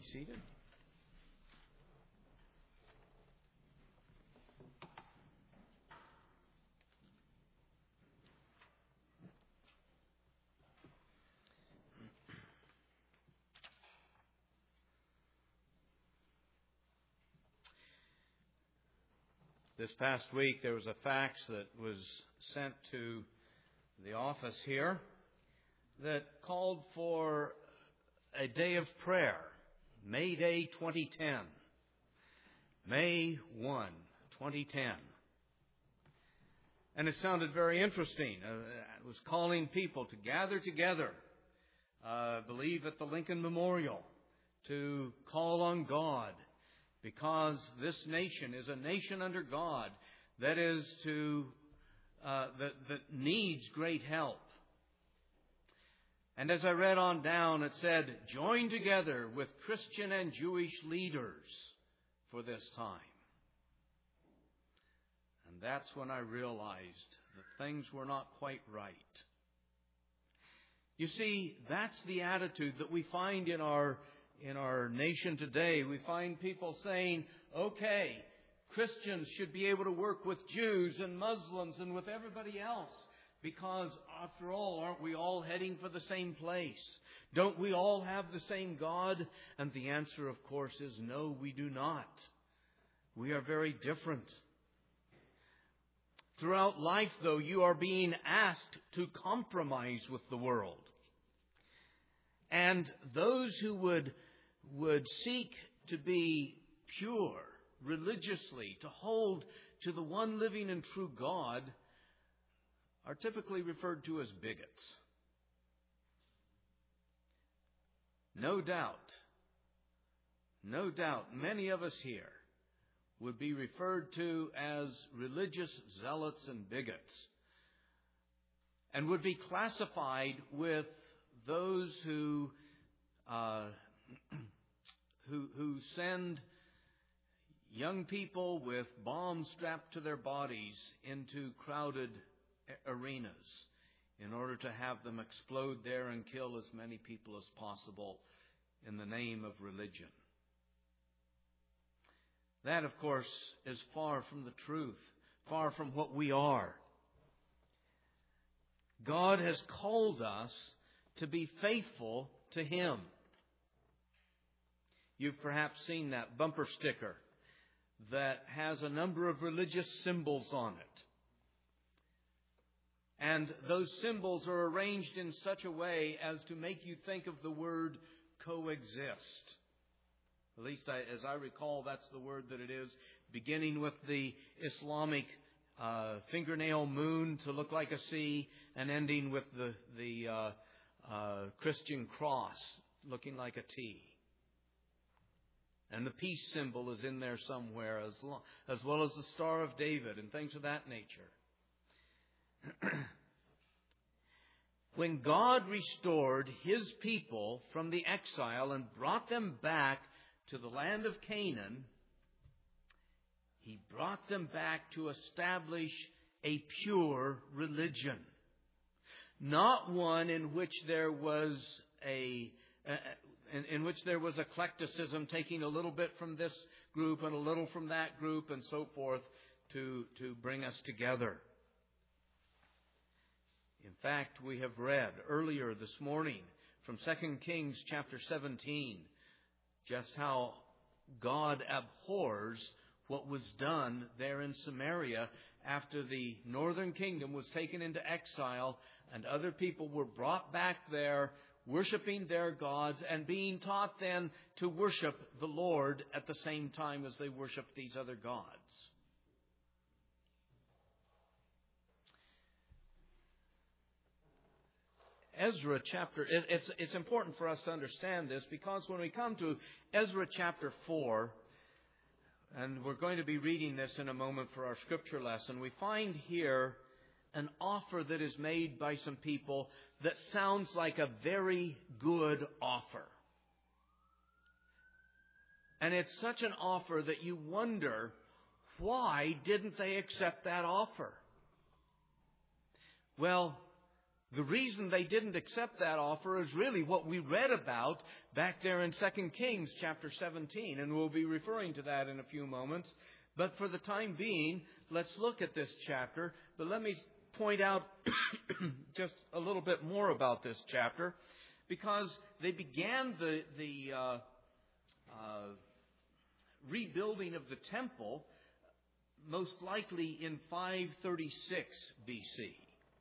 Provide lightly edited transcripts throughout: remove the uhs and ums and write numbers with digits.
be seated. This past week there was a fax that was sent to the office here that called for a day of prayer, May Day 2010, May 1, 2010. And it sounded very interesting. It was calling people to gather together, I believe at the Lincoln Memorial, to call on God, because this nation is a nation under God that needs great help. And as I read on down, it said, join together with Christian and Jewish leaders for this time. And that's when I realized that things were not quite right. You see, that's the attitude that we find in our nation today. We find people saying, okay, Christians should be able to work with Jews and Muslims and with everybody else, because after all, aren't we all heading for the same place? Don't we all have the same God? And the answer, of course, is no, we do not. We are very different. Throughout life, though, you are being asked to compromise with the world. And those who would seek to be pure religiously, to hold to the one living and true God, are typically referred to as bigots. No doubt, many of us here would be referred to as religious zealots and bigots, and would be classified with those who send young people with bombs strapped to their bodies into crowded arenas in order to have them explode there and kill as many people as possible in the name of religion. That, of course, is far from the truth, far from what we are. God has called us to be faithful to Him. You've perhaps seen that bumper sticker that has a number of religious symbols on it. And those symbols are arranged in such a way as to make you think of the word coexist. At least as I recall, that's the word that it is, beginning with the Islamic fingernail moon to look like a C, and ending with the Christian cross looking like a T. And the peace symbol is in there somewhere, as well as the Star of David and things of that nature. When God restored His people from the exile and brought them back to the land of Canaan, He brought them back to establish a pure religion. Not one in which there was eclecticism, taking a little bit from this group and a little from that group and so forth to bring us together. In fact, we have read earlier this morning from 2 Kings chapter 17 just how God abhors what was done there in Samaria after the northern kingdom was taken into exile and other people were brought back there worshiping their gods and being taught then to worship the Lord at the same time as they worshiped these other gods. Ezra chapter, it's important for us to understand this, because when we come to Ezra chapter 4, and we're going to be reading this in a moment for our scripture lesson, we find here an offer that is made by some people that sounds like a very good offer. And it's such an offer that you wonder, why didn't they accept that offer? Well, The reason they didn't accept that offer is really what we read about back there in 2 Kings chapter 17, and we'll be referring to that in a few moments. But for the time being, let's look at this chapter. But let me point out just a little bit more about this chapter, because they began the rebuilding of the temple most likely in 536 B.C.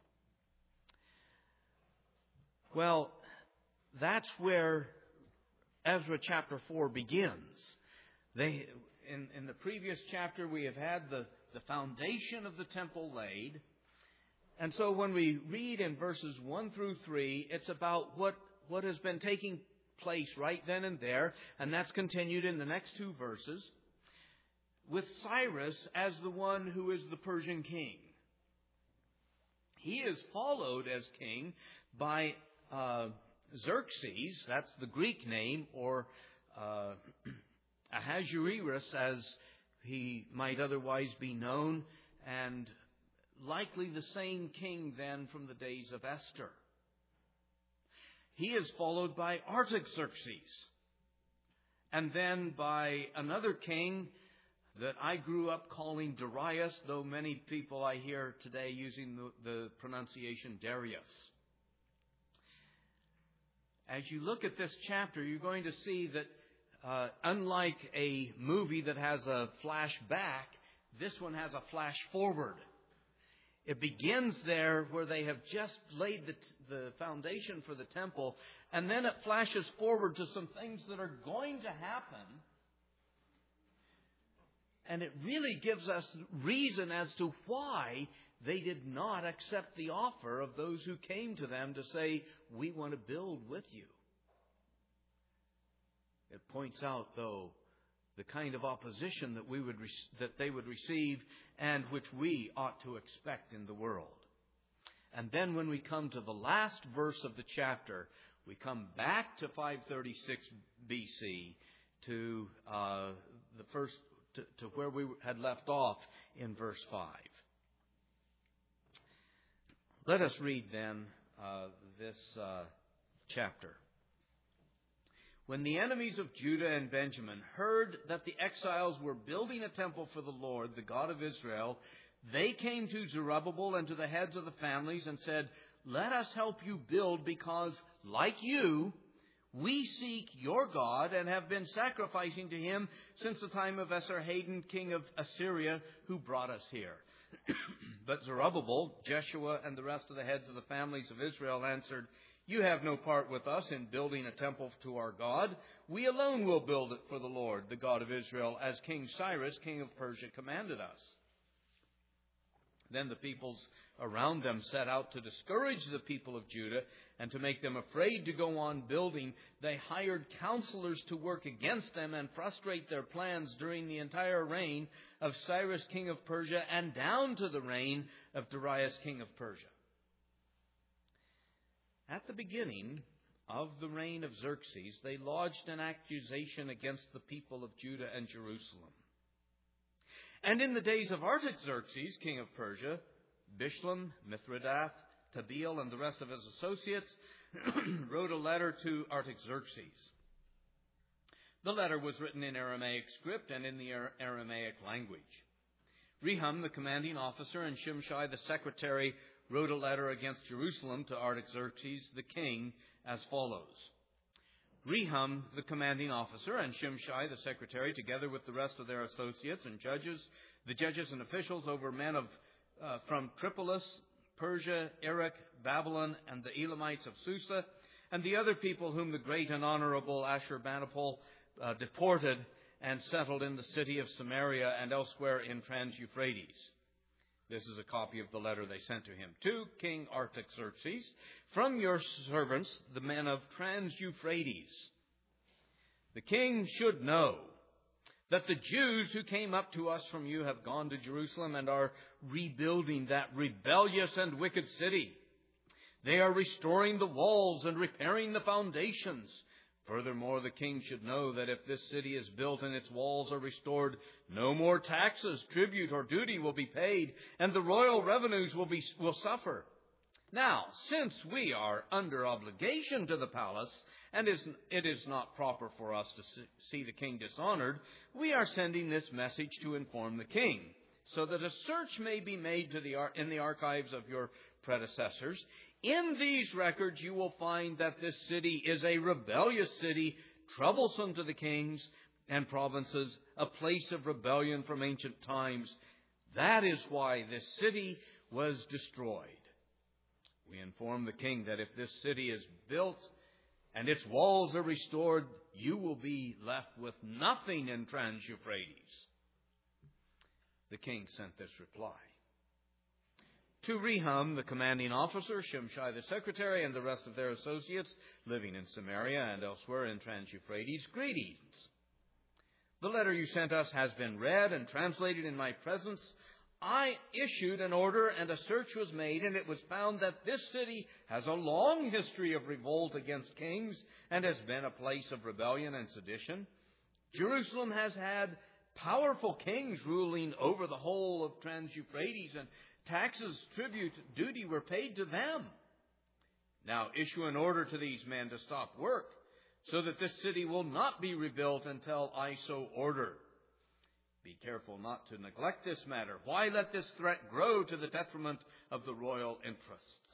Well, that's where Ezra chapter 4 begins. In the previous chapter, we have had the foundation of the temple laid. And so when we read in verses 1 through 3, it's about what has been taking place right then and there. And that's continued in the next two verses, with Cyrus as the one who is the Persian king. He is followed as king by Xerxes, that's the Greek name, or Ahasuerus as he might otherwise be known, and likely the same king then from the days of Esther. He is followed by Artaxerxes, and then by another king that I grew up calling Darius, though many people I hear today using the pronunciation Darius. As you look at this chapter, you're going to see that unlike a movie that has a flashback, this one has a flash forward. It begins there where they have just laid the foundation for the temple, and then it flashes forward to some things that are going to happen. And it really gives us reason as to why they did not accept the offer of those who came to them to say, we want to build with you. It points out, though, the kind of opposition that they would receive and which we ought to expect in the world. And then when we come to the last verse of the chapter, we come back to 536 BC to to where we had left off in verse 5. Let us read then this chapter. When the enemies of Judah and Benjamin heard that the exiles were building a temple for the Lord, the God of Israel, they came to Zerubbabel and to the heads of the families and said, let us help you build, because, like you, we seek your God and have been sacrificing to him since the time of Esarhaddon, king of Assyria, who brought us here. But Zerubbabel, Jeshua, and the rest of the heads of the families of Israel answered, you have no part with us in building a temple to our God. We alone will build it for the Lord, the God of Israel, as King Cyrus, king of Persia, commanded us. Then the peoples around them set out to discourage the people of Judah and to make them afraid to go on building. They hired counselors to work against them and frustrate their plans during the entire reign of Cyrus, king of Persia, and down to the reign of Darius, king of Persia. At the beginning of the reign of Xerxes, they lodged an accusation against the people of Judah and Jerusalem. And in the days of Artaxerxes, king of Persia, Bishlam, Mithridath, Tabeel, and the rest of his associates wrote a letter to Artaxerxes. The letter was written in Aramaic script and in the Aramaic language. Rehum, the commanding officer, and Shimshai, the secretary, wrote a letter against Jerusalem to Artaxerxes, the king, as follows. Rehum, the commanding officer, and Shimshai, the secretary, together with the rest of their associates and judges, the judges and officials over men from Tripolis, Persia, Erech, Babylon, and the Elamites of Susa, and the other people whom the great and honorable Ashurbanipal deported and settled in the city of Samaria and elsewhere in Trans-Euphrates. This is a copy of the letter they sent to him. To King Artaxerxes, from your servants, the men of Trans-Euphrates. The king should know that the Jews who came up to us from you have gone to Jerusalem and are rebuilding that rebellious and wicked city. They are restoring the walls and repairing the foundations. Furthermore, the king should know that if this city is built and its walls are restored, no more taxes, tribute, or duty will be paid, and the royal revenues will suffer. Now, since we are under obligation to the palace, and it is not proper for us to see the king dishonored, we are sending this message to inform the king, so that a search may be made in the archives of your predecessors. In these records you will find that this city is a rebellious city, troublesome to the kings and provinces, a place of rebellion from ancient times. That is why this city was destroyed. We inform the king that if this city is built and its walls are restored, you will be left with nothing in Trans-Euphrates. The king sent this reply. To Rehum, the commanding officer, Shimshai the secretary, and the rest of their associates living in Samaria and elsewhere in Trans-Euphrates, greetings. The letter you sent us has been read and translated in my presence. I issued an order and a search was made, and it was found that this city has a long history of revolt against kings and has been a place of rebellion and sedition. Jerusalem has had powerful kings ruling over the whole of Trans-Euphrates, and taxes, tribute, duty were paid to them. Now issue an order to these men to stop work, so that this city will not be rebuilt until I so order. Be careful not to neglect this matter. Why let this threat grow to the detriment of the royal interests?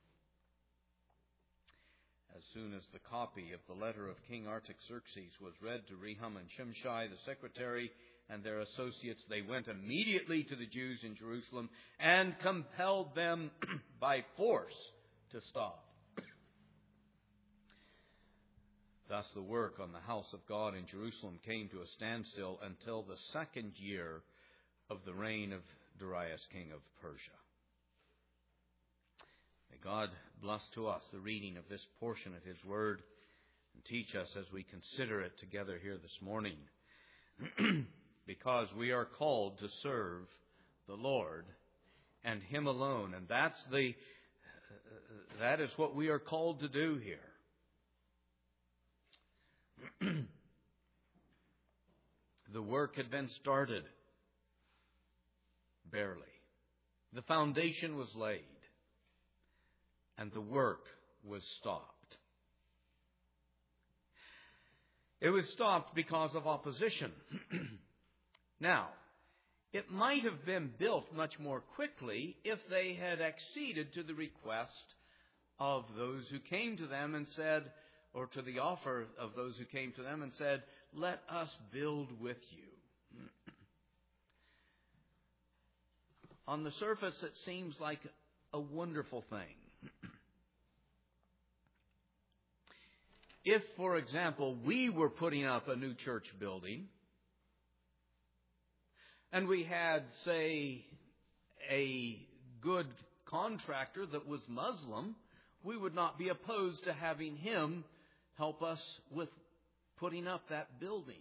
As soon as the copy of the letter of King Artaxerxes was read to Rehum and Shimshai, the secretary, and their associates, they went immediately to the Jews in Jerusalem and compelled them by force to stop. Thus the work on the house of God in Jerusalem came to a standstill until the second year of the reign of Darius, king of Persia. May God bless to us the reading of this portion of His Word and teach us as we consider it together here this morning. Because we are called to serve the Lord and Him alone. And that is what we are called to do here. The work had been started, barely. The foundation was laid, and the work was stopped. It was stopped because of opposition. Now, it might have been built much more quickly if they had acceded to the request of those who came to them and said, or to the offer of those who came to them and said, let us build with you. On the surface, it seems like a wonderful thing. If, for example, we were putting up a new church building, and we had, say, a good contractor that was Muslim, we would not be opposed to having him help us with putting up that building.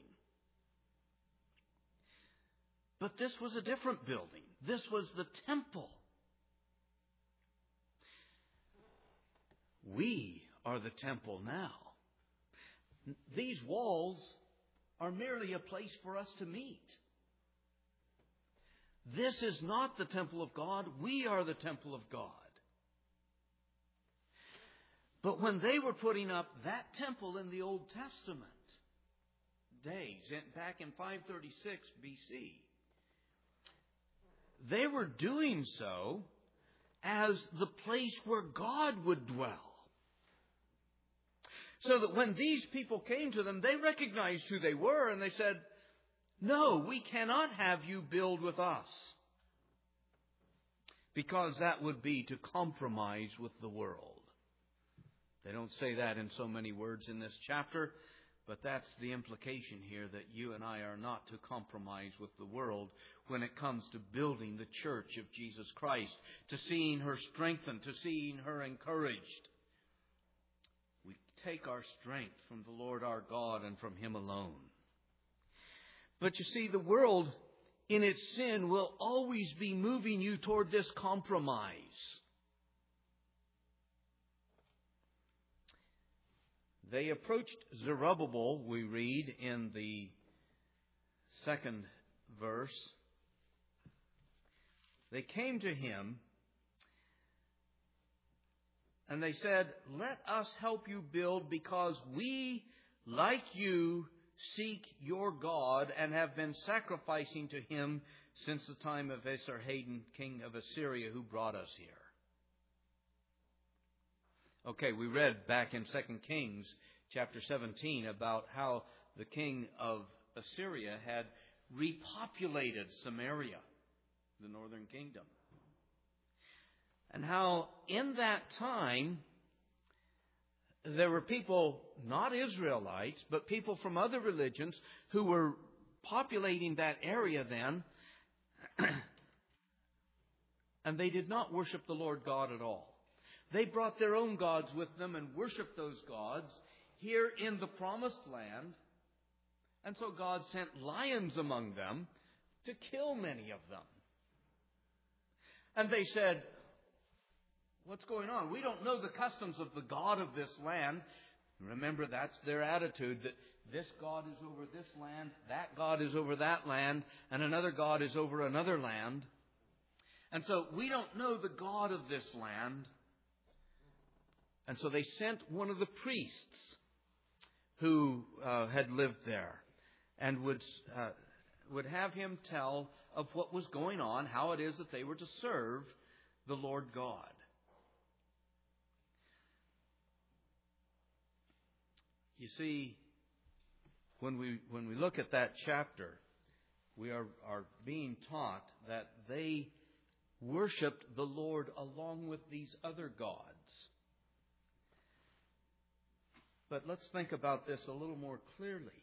But this was a different building. This was the temple. We are the temple now. These walls are merely a place for us to meet. This is not the temple of God. We are the temple of God. But when they were putting up that temple in the Old Testament days, back in 536 BC, they were doing so as the place where God would dwell. So that when these people came to them, they recognized who they were and they said, no, we cannot have you build with us, because that would be to compromise with the world. They don't say that in so many words in this chapter, but that's the implication here, that you and I are not to compromise with the world when it comes to building the church of Jesus Christ, to seeing her strengthened, to seeing her encouraged. We take our strength from the Lord our God and from Him alone. But you see, the world in its sin will always be moving you toward this compromise. They approached Zerubbabel, we read in the second verse. They came to him And they said, "Let us help you build, because we, like you, seek your God and have been sacrificing to him since the time of Esarhaddon, king of Assyria, who brought us here." Okay, we read back in 2 Kings chapter 17 about how the king of Assyria had repopulated Samaria, the northern kingdom. And how in that time there were people, not Israelites, but people from other religions who were populating that area then, and they did not worship the Lord God at all. They brought their own gods with them and worshiped those gods here in the promised land. And so God sent lions among them to kill many of them. And they said, "What's going on? We don't know the customs of the God of this land." Remember, that's their attitude, that this God is over this land, that God is over that land, and another God is over another land. And so we don't know the God of this land. And so they sent one of the priests who had lived there and would have him tell of what was going on, how it is that they were to serve the Lord God. You see, when we look at that chapter, we are being taught that they worshipped the Lord along with these other gods. But let's think about this a little more clearly.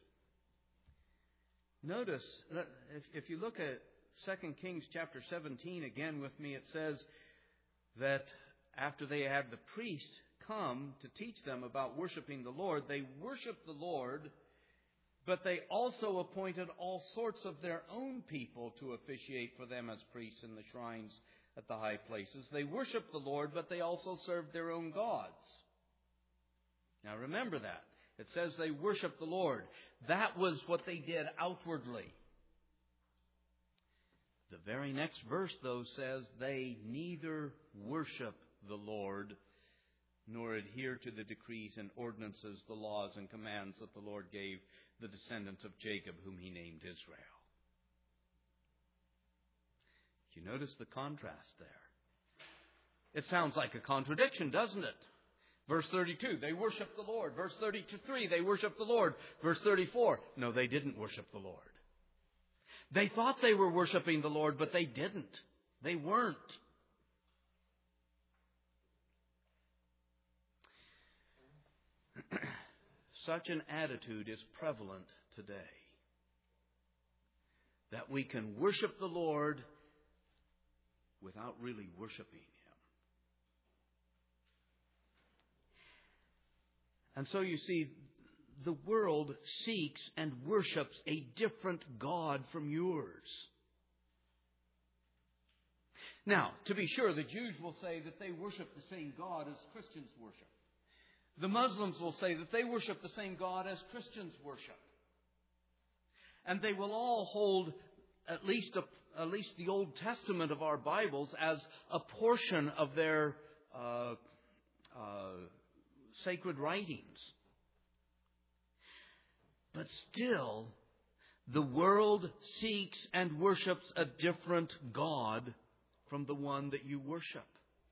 Notice that if you look at 2 Kings chapter 17 again with me, it says that after they had the priest come to teach them about worshiping the Lord, they worshiped the Lord, but they also appointed all sorts of their own people to officiate for them as priests in the shrines at the high places. They worshiped the Lord, but they also served their own gods. Now remember that. It says they worshiped the Lord. That was what they did outwardly. The very next verse, though, says they neither worship the Lord nor adhere to the decrees and ordinances, the laws and commands that the Lord gave the descendants of Jacob, whom he named Israel. Do you notice the contrast there? It sounds like a contradiction, doesn't it? Verse 32, they worship the Lord. Verse 33, they worship the Lord. Verse 34, no, they didn't worship the Lord. They thought they were worshiping the Lord, but they didn't. They weren't. Such an attitude is prevalent today. That we can worship the Lord without really worshiping Him. And so you see, the world seeks and worships a different God from yours. Now, to be sure, the Jews will say that they worship the same God as Christians worship. The Muslims will say that they worship the same God as Christians worship. And they will all hold at least the Old Testament of our Bibles as a portion of their sacred writings. But still, the world seeks and worships a different God from the one that you worship.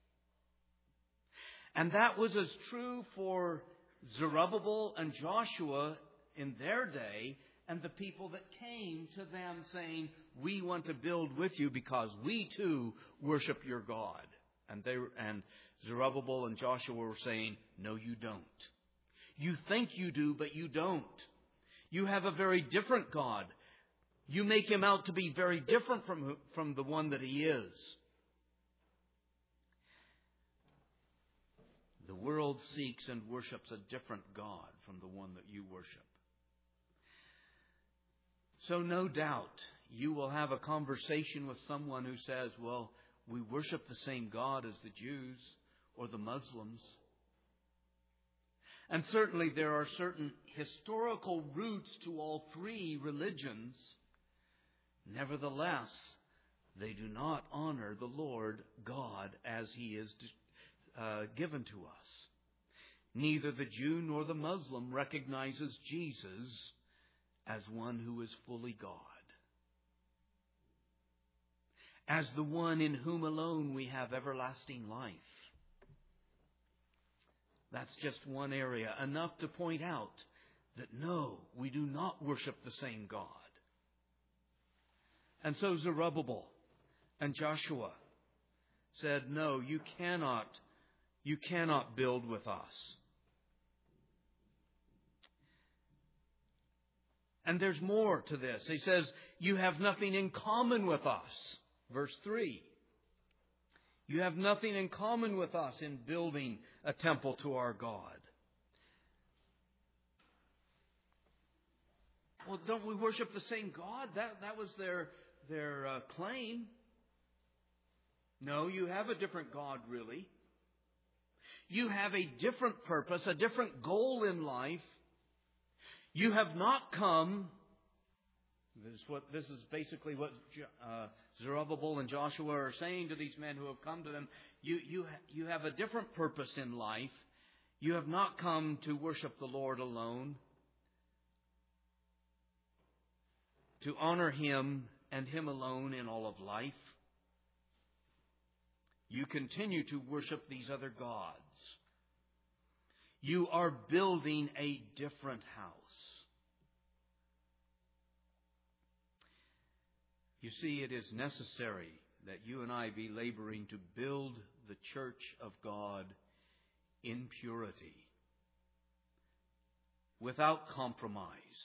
And that was as true for Zerubbabel and Joshua in their day, and the people that came to them saying, "We want to build with you because we too worship your God." And Zerubbabel and Joshua were saying, "No, you don't. You think you do, but you don't. You have a very different God. You make Him out to be very different from the one that He is." The world seeks and worships a different God from the one that you worship. So no doubt you will have a conversation with someone who says, "Well, we worship the same God as the Jews or the Muslims." And certainly there are certain historical roots to all three religions. Nevertheless, they do not honor the Lord God as He is given to us. Neither the Jew nor the Muslim recognizes Jesus as one who is fully God, as the one in whom alone we have everlasting life. That's just one area, enough to point out that no, we do not worship the same God. And so Zerubbabel and Joshua said, no, you cannot build with us. And there's more to this. He says, you have nothing in common with us. Verse 3. You have nothing in common with us in building a temple to our God. Well, don't we worship the same God? That was their claim. No, you have a different God, really. You have a different purpose, a different goal in life. You have not come. This is basically what Zerubbabel and Joshua are saying to these men who have come to them. You have a different purpose in life. You have not come to worship the Lord alone, to honor Him and Him alone in all of life. You continue to worship these other gods. You are building a different house. You see, it is necessary that you and I be laboring to build the church of God in purity, without compromise,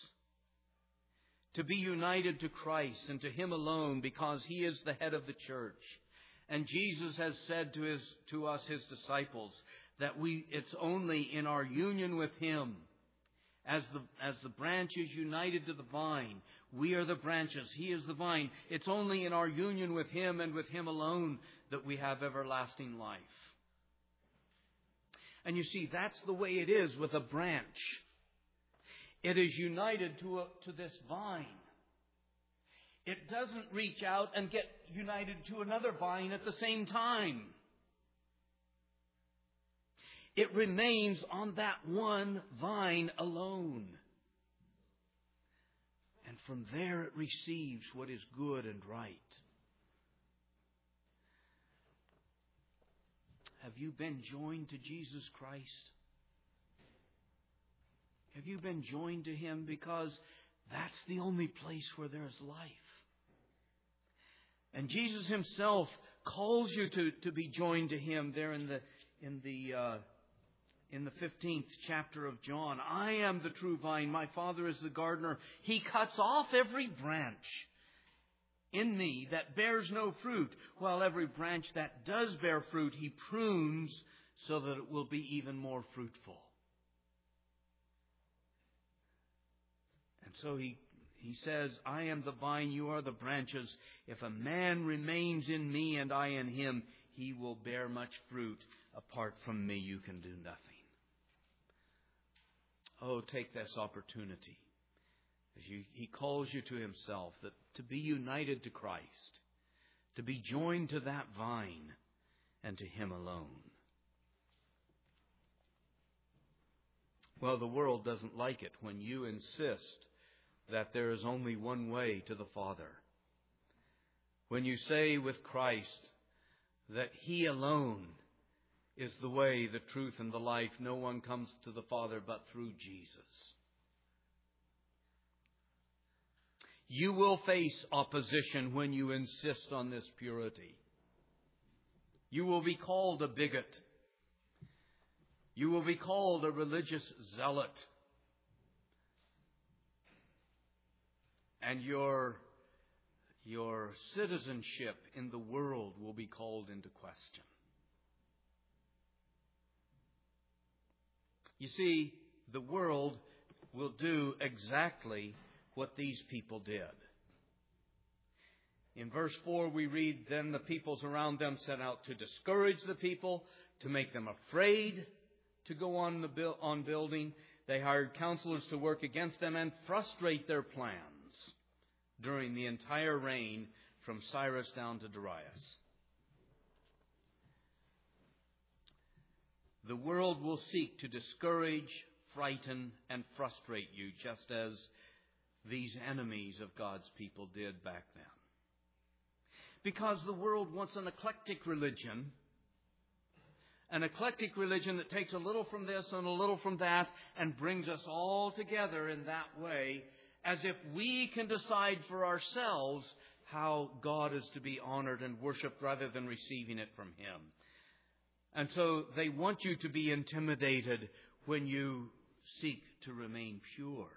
to be united to Christ and to Him alone, because He is the head of the church. And Jesus has said to us, His disciples, that it's only in our union with Him, as the branch is united to the vine. We are the branches. He is the vine. It's only in our union with Him and with Him alone that we have everlasting life. And you see, that's the way it is with a branch. It is united to this vine. It doesn't reach out and get united to another vine at the same time. It remains on that one vine alone. And from there it receives what is good and right. Have you been joined to Jesus Christ? Have you been joined to Him? Because that's the only place where there's life. And Jesus Himself calls you to be joined to Him there in the 15th chapter of John. I am the true vine. My Father is the gardener. He cuts off every branch in me that bears no fruit, while every branch that does bear fruit, He prunes so that it will be even more fruitful. And so He says, I am the vine, you are the branches. If a man remains in me and I in him, he will bear much fruit. Apart from me, you can do nothing. Oh, take this opportunity. He calls you to Himself, that to be united to Christ, to be joined to that vine and to Him alone. Well, the world doesn't like it when you insist that there is only one way to the Father. When you say with Christ that He alone is the way, the truth, and the life, no one comes to the Father but through Jesus. You will face opposition when you insist on this purity. You will be called a bigot. You will be called a religious zealot. And your citizenship in the world will be called into question. You see, the world will do exactly what these people did. In verse 4 we read, then the peoples around them set out to discourage the people, to make them afraid to go on building. They hired counselors to work against them and frustrate their plans during the entire reign from Cyrus down to Darius. The world will seek to discourage, frighten, and frustrate you, just as these enemies of God's people did back then. Because the world wants an eclectic religion that takes a little from this and a little from that and brings us all together in that way, as if we can decide for ourselves how God is to be honored and worshipped rather than receiving it from Him. And so they want you to be intimidated when you seek to remain pure.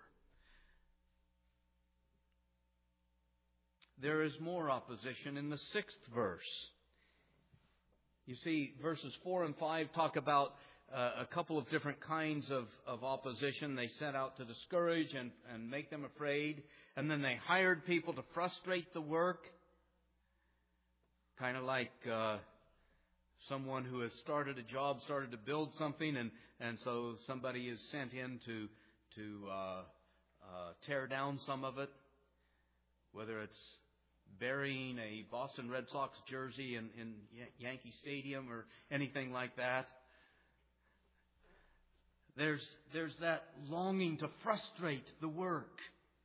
There is more opposition in the 6th verse. You see, verses 4 and 5 talk about a couple of different kinds of opposition. They set out to discourage and make them afraid. And then they hired people to frustrate the work. Kind of like someone who has started to build something, and so somebody is sent in to tear down some of it. Whether it's burying a Boston Red Sox jersey in Yankee Stadium or anything like that. There's that longing to frustrate the work.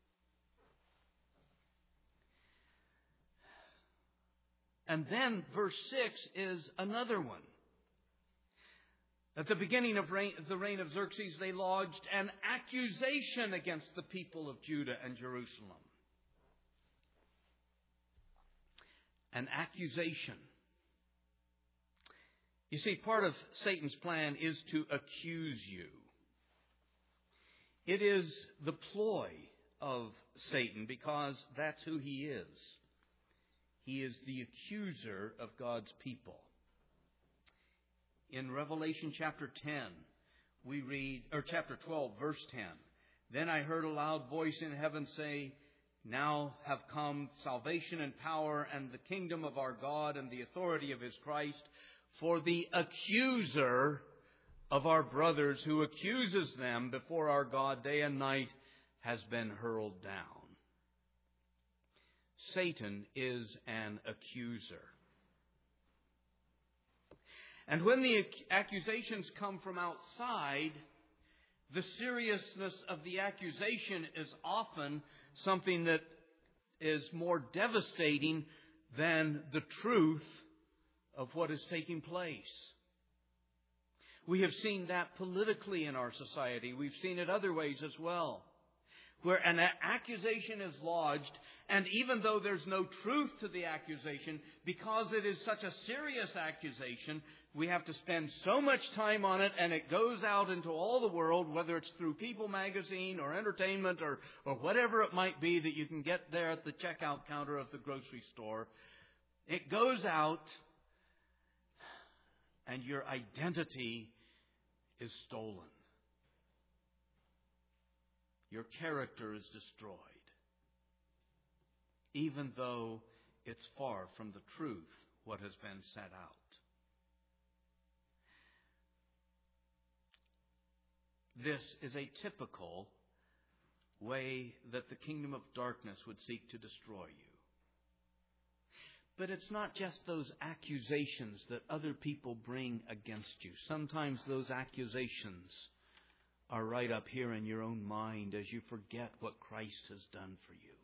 And then verse 6 is another one. At the beginning of the reign of Xerxes, they lodged an accusation against the people of Judah and Jerusalem. An accusation. You see, part of Satan's plan is to accuse you. It is the ploy of Satan because that's who he is. He is the accuser of God's people. In Revelation chapter 10, we read, or chapter 12, verse 10, "Then I heard a loud voice in heaven say, 'Now have come salvation and power and the kingdom of our God and the authority of His Christ, for the accuser of our brothers who accuses them before our God day and night has been hurled down.'" Satan is an accuser. And when the accusations come from outside, the seriousness of the accusation is often something that is more devastating than the truth of what is taking place. We have seen that politically in our society. We've seen it other ways as well, where an accusation is lodged, and even though there's no truth to the accusation, because it is such a serious accusation, we have to spend so much time on it, and it goes out into all the world, whether it's through People magazine or entertainment or whatever it might be that you can get there at the checkout counter of the grocery store. It goes out, and your identity is stolen. Your character is destroyed, even though it's far from the truth what has been set out. This is a typical way that the kingdom of darkness would seek to destroy you. But it's not just those accusations that other people bring against you. Sometimes those accusations are right up here in your own mind as you forget what Christ has done for you.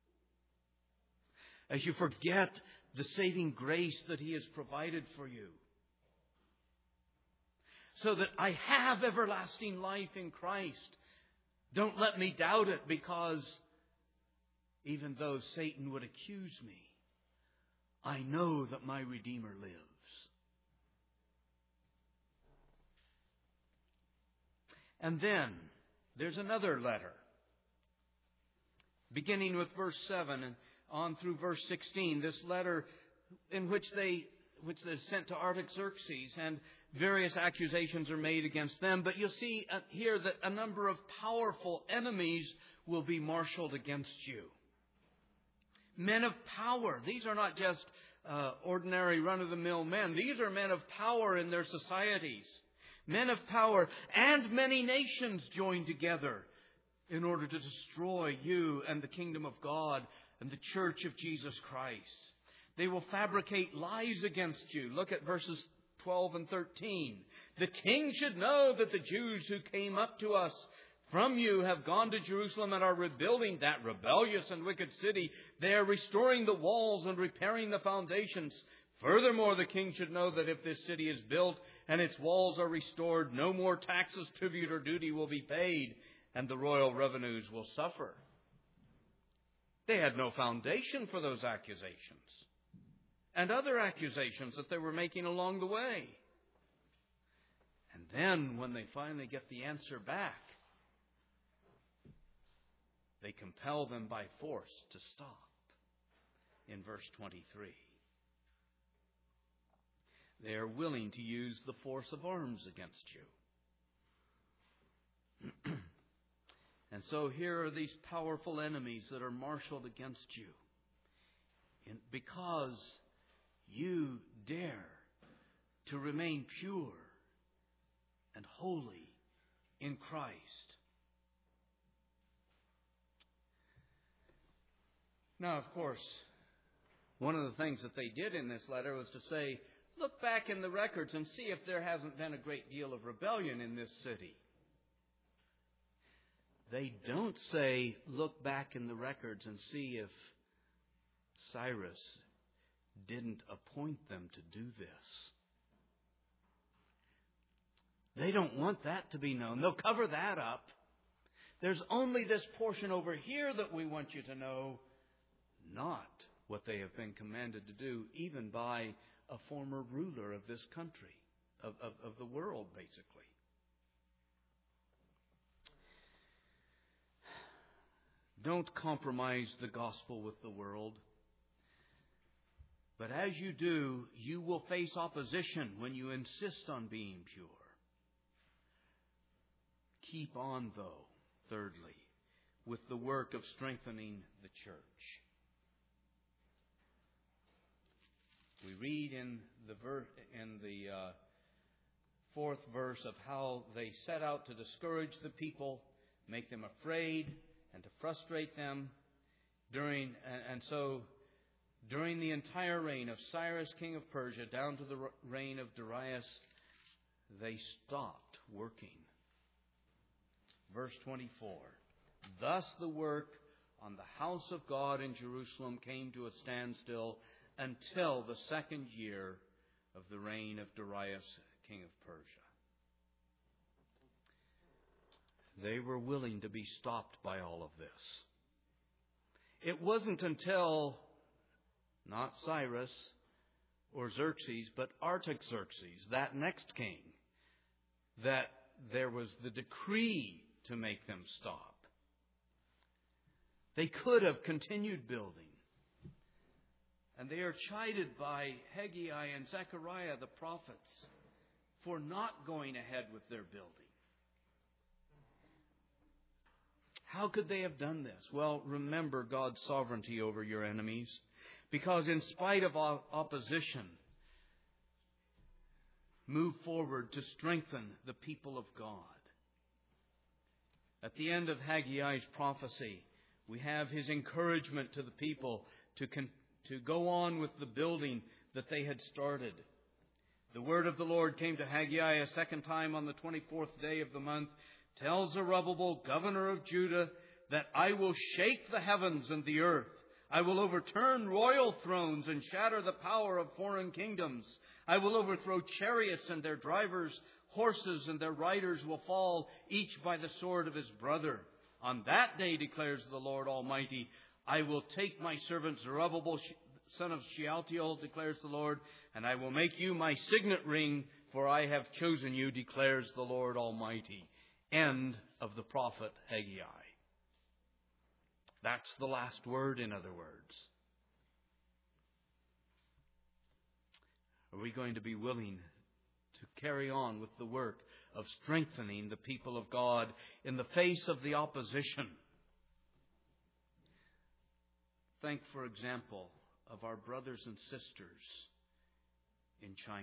As you forget the saving grace that He has provided for you. So that I have everlasting life in Christ. Don't let me doubt it, because even though Satan would accuse me, I know that my Redeemer lives. And then there's another letter, beginning with verse 7 and on through verse 16. This letter in which they sent to Artaxerxes, and various accusations are made against them. But you'll see here that a number of powerful enemies will be marshaled against you. Men of power. These are not just ordinary run-of-the-mill men. These are men of power in their societies. Men of power, and many nations join together in order to destroy you and the kingdom of God and the church of Jesus Christ. They will fabricate lies against you. Look at verses 12 and 13. The king should know that the Jews who came up to us from you have gone to Jerusalem and are rebuilding that rebellious and wicked city. They are restoring the walls and repairing the foundations. Furthermore, the king should know that if this city is built and its walls are restored, no more taxes, tribute, or duty will be paid, and the royal revenues will suffer. They had no foundation for those accusations and other accusations that they were making along the way. And then when they finally get the answer back, they compel them by force to stop in verse 23. They are willing to use the force of arms against you. And so here are these powerful enemies that are marshaled against you. Because you dare to remain pure and holy in Christ. Now, of course, one of the things that they did in this letter was to say, look back in the records and see if there hasn't been a great deal of rebellion in this city. They don't say, look back in the records and see if Cyrus didn't appoint them to do this. They don't want that to be known. They'll cover that up. There's only this portion over here that we want you to know, not what they have been commanded to do, even by a former ruler of this country, of the world, basically. Don't compromise the gospel with the world. But as you do, you will face opposition when you insist on being pure. Keep on, though, thirdly, with the work of strengthening the church. We read in the fourth verse of how they set out to discourage the people, make them afraid, and to frustrate them. During the entire reign of Cyrus, king of Persia, down to the reign of Darius, they stopped working. Verse 24. Thus the work on the house of God in Jerusalem came to a standstill until the second year of the reign of Darius, king of Persia. They were willing to be stopped by all of this. It wasn't until not Cyrus or Xerxes, but Artaxerxes, that next king, that there was the decree to make them stop. They could have continued building. And they are chided by Haggai and Zechariah, the prophets, for not going ahead with their building. How could they have done this? Well, remember God's sovereignty over your enemies. Because in spite of opposition, move forward to strengthen the people of God. At the end of Haggai's prophecy, we have his encouragement to the people to go on with the building that they had started. The word of the Lord came to Haggai a second time on the 24th day of the month. Tell Zerubbabel, governor of Judah, that I will shake the heavens and the earth. I will overturn royal thrones and shatter the power of foreign kingdoms. I will overthrow chariots and their drivers. Horses and their riders will fall, each by the sword of his brother. On that day, declares the Lord Almighty, I will take my servant Zerubbabel, son of Shealtiel, declares the Lord, and I will make you my signet ring, for I have chosen you, declares the Lord Almighty. End of the prophet Haggai. That's the last word, in other words. Are we going to be willing to carry on with the work of strengthening the people of God in the face of the opposition? Think, for example, of our brothers and sisters in China.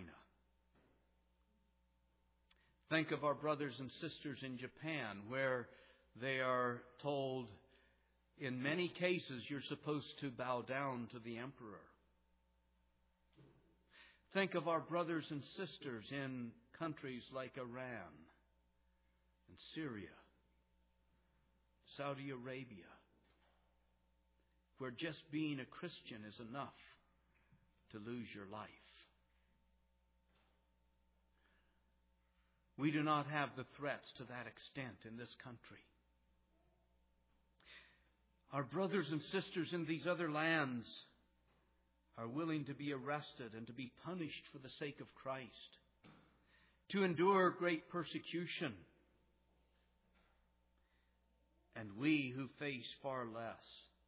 Think of our brothers and sisters in Japan, where they are told, in many cases, you're supposed to bow down to the emperor. Think of our brothers and sisters in countries like Iran and Syria, Saudi Arabia, where just being a Christian is enough to lose your life. We do not have the threats to that extent in this country. Our brothers and sisters in these other lands are willing to be arrested and to be punished for the sake of Christ, to endure great persecution. And we who face far less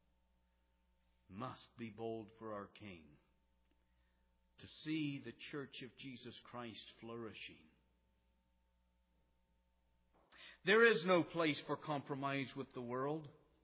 must be bold for our King, to see the Church of Jesus Christ flourishing. There is no place for compromise with the world.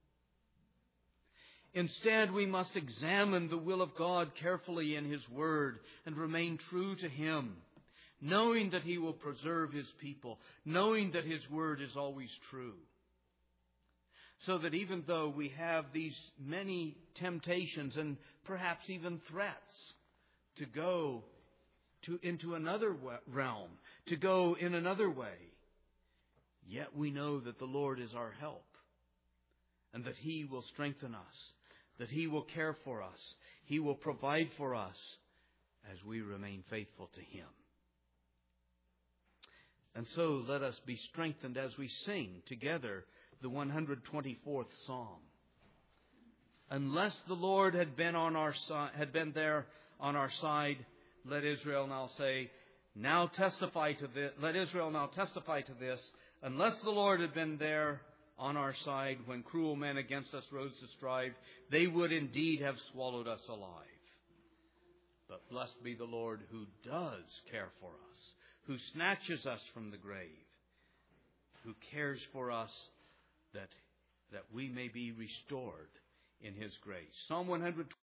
Instead, we must examine the will of God carefully in His Word and remain true to Him, knowing that He will preserve His people, knowing that His Word is always true. So that even though we have these many temptations and perhaps even threats to go into another realm, to go in another way, yet we know that the Lord is our help and that He will strengthen us, that He will care for us, He will provide for us as we remain faithful to Him. And so let us be strengthened as we sing together the 124th Psalm. Unless the Lord had been there on our side, let Israel now say, now testify to this. Let Israel now testify to this. Unless the Lord had been there on our side when cruel men against us rose to strive, they would indeed have swallowed us alive. But blessed be the Lord who does care for us, who snatches us from the grave, who cares for us that we may be restored in His grace. Psalm 100.